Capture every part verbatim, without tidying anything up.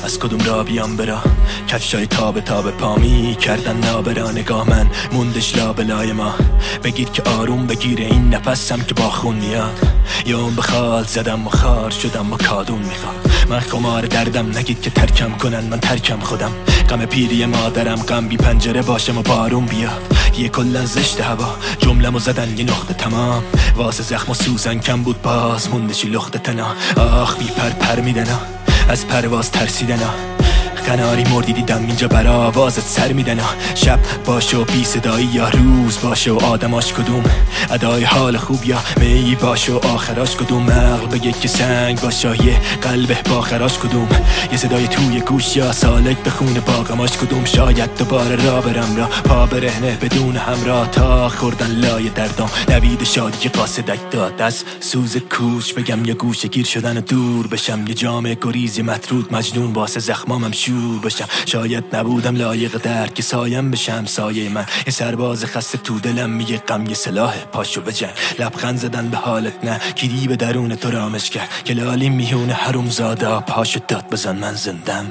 از کدوم را بیام برا؟ کفشای تابه تابه پامی کردن نابرا. نگاه من موندش لابلای ما. بگید که آروم بگیره این نفسم که با خون میاد. یا اون بخال زدم و خار شدم و کادون میخواد. من خمار دردم نگید که ترکم کنن من ترکم خودم. غم پیری مادرم غم بی پنجره باشم و بارون بیاد. یه کلن زشت هوا جملمو زدن یه نقطه تمام. واسه زخم و سوزن کم بود باز موندشی لخت تنا. آخ بی پر پر میدنا از پرواز ترسیدنا. قناری مردی دیدم اینجا بر آوازت سر میدنا. شب باشه و بی صدایی یا روز باشه و آدماش کدوم. ادای حال خوب یا می باشه و آخراش کدوم. عقل بگه که سنگ باشه یه قلبه با خراش کدوم. یه صدای توی گوش یا سالک بخونه باقماش کدوم. شاید دوباره را برم را پا برهنه بدون همراه تا خوردن لای دردم. نوید شادی که قاصدک داد از سوز کوچ بگم یه گوشه گیر شدن و دور بشم. یه جام گریزی مطرود مجنون واسه زخمامم شور بشم. شاید نبودم لایق درد که سایم بشم سایه من. یه سرباز خسته تو دلم میگه غم یه سلاح پاشو بجنگ. لبخند زدن به حالت نه کیدی به درون تو رامش کرد. که لالی میونه حروم زاده پاشو داد بزن من زندم.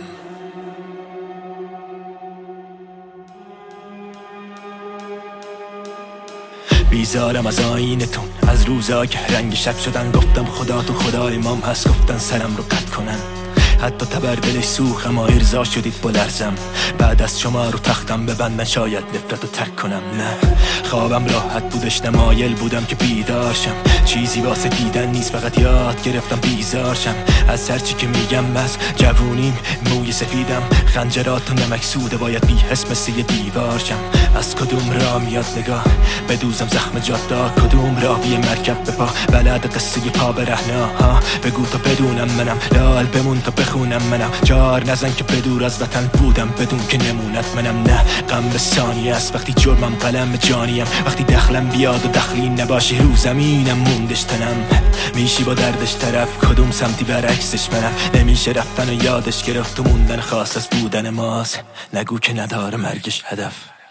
بیزارم از آینتون از روزا که رنگ شب شدن. گفتم خدا تو خدای مام هست گفتن سرم رو قطع کنن. حتی تبر دلش سوخ اما ارضا شدید بلرزم. بعد از شما رو تختم ببندن شاید نفرت رو ترک کنم. نه خوابم راحت بودش نمایل بودم که بیدارشم. چیزی واسه دیدن نیست فقط یاد گرفتم بیزارشم. از سرچی که میگم از جوونیم موی سفیدم. خنجرات و نمک سوده باید بی حس مثل یه دیوارشم. از کدوم را میاد نگاه بدوزم زخم جاده. کدوم راوی مرکب به پا بلد قصه پا برهنا ها. بگو تا بدونم منم لال بمون تا بخونم منم. جار نزن که بدور از وطن بودم بدون که نمونت منم. نه غم به ثانیه است وقتی جرمم قلم جانیم. وقتی دخلم بیاد و دخلی نباشه رو زمینم موندش تنم. میشی با دردش طرف کدوم سمتی برعکسش منم. نمیشه رفتن و یادش گرفت و موندن خاص از بودن ماست. نگو که نداره مرگش هدف.